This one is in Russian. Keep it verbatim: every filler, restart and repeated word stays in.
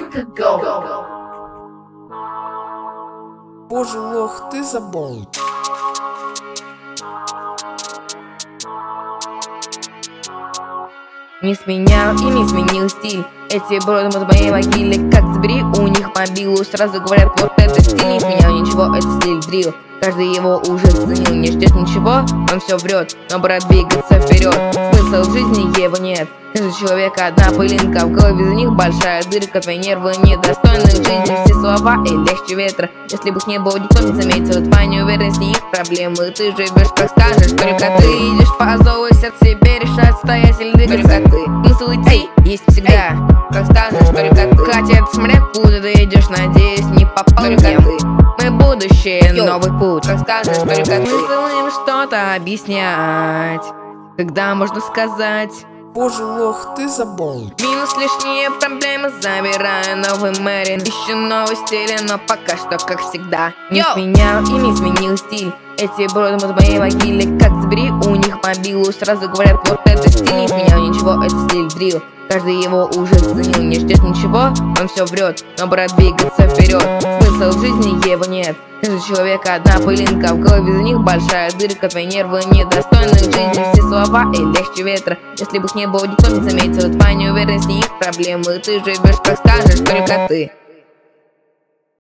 только go. Боже, лох, ты забыл. Не сменял и не сменил стиль. Эти броды в моей могиле, как забери у них мобилу. Сразу говорят, вот это стиль, не сменял ничего, это стиль дрил. Каждый его уже заценил, не ждет ничего, он все врет. Но брат, двигаться вперед, смысл в жизни его нет. Каждый человек одна пылинка, в голове за них большая дырка. Твои нервы недостойны жизни, все слова и легче ветра. Если бы их не было, никто не заметил твоя неуверенность, не их проблемы. Ты живешь как скажешь, только ты идешь по зову сердце, себе решать стоять или двигаться. Ты смысл идти есть всегда, как скажешь, только ты. Хотя смотря куда ты идешь, надеюсь, не попал ко мне. Мы будущее, новый путь, как скажешь, только ты. Смысл им что-то объяснять, когда можно сказать: Боже, лох, ты забыл. Минус лишние проблемы, забираю новый Мэрин. Ищу новый стиль, но пока что как всегда. Не сменял и не сменил стиль. Эти броды в моей могиле, как забери у них мобилу. Сразу говорят, вот это стиль, не сменял ничего, это стиль дрил. Каждый его уже заценил, не ждет ничего, он все врет. Но брат, двигаться вперед, смысл в жизни его нет. Каждый человек одна пылинка, в голове за них большая дырка. Твои нервы недостойны жизни, все слова и легче ветра. Если бы их не было, никто не заметил твоя неуверенность, не их проблемы. Ты живешь как скажешь, только ты.